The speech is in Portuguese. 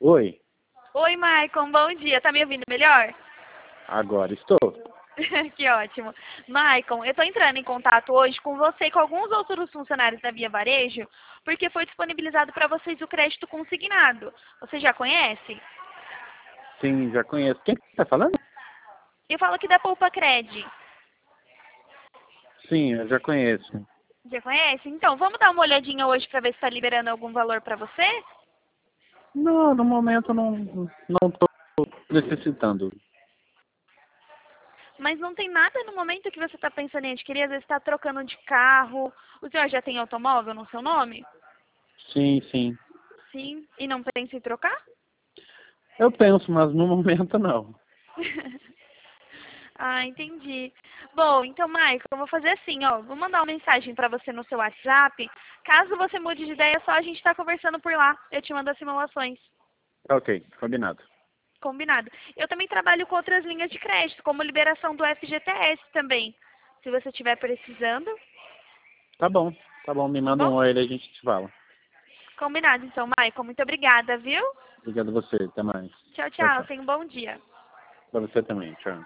Oi, Oi, Maicon, bom dia. Tá me ouvindo melhor? agora estou. Que ótimo. Maicon, eu tô entrando em contato hoje com você e com alguns outros funcionários da Via Varejo, porque foi disponibilizado para vocês o crédito consignado. Você já conhece? Sim, já conheço. Quem está falando? Eu falo aqui da Poupa Cred. Sim, eu já conheço. Já conhece? Então, vamos dar uma olhadinha hoje para ver se está liberando algum valor para você? Não, no momento não estou necessitando. Mas não tem nada no momento que você está pensando em adquirir, às vezes está trocando de carro. O senhor já tem automóvel no seu nome? Sim, sim. Sim. E não pensa em trocar? Eu penso, mas no momento não. Ah, entendi. Bom, então, Michael, eu vou fazer assim, ó. Vou mandar uma mensagem para você no seu WhatsApp. Caso você mude de ideia, é só a gente tá conversando por lá. Eu te mando as simulações. Ok, combinado. Combinado. Eu também trabalho com outras linhas de crédito, como liberação do FGTS também. Se você estiver precisando, Tá bom, tá bom. Me tá manda bom? um oi e a gente se fala. Combinado, então, Michael. Muito obrigada, viu? Obrigado a você. Até mais. Tchau, Tchau, tchau. tchau. Tenha um bom dia. Para você também. Tchau.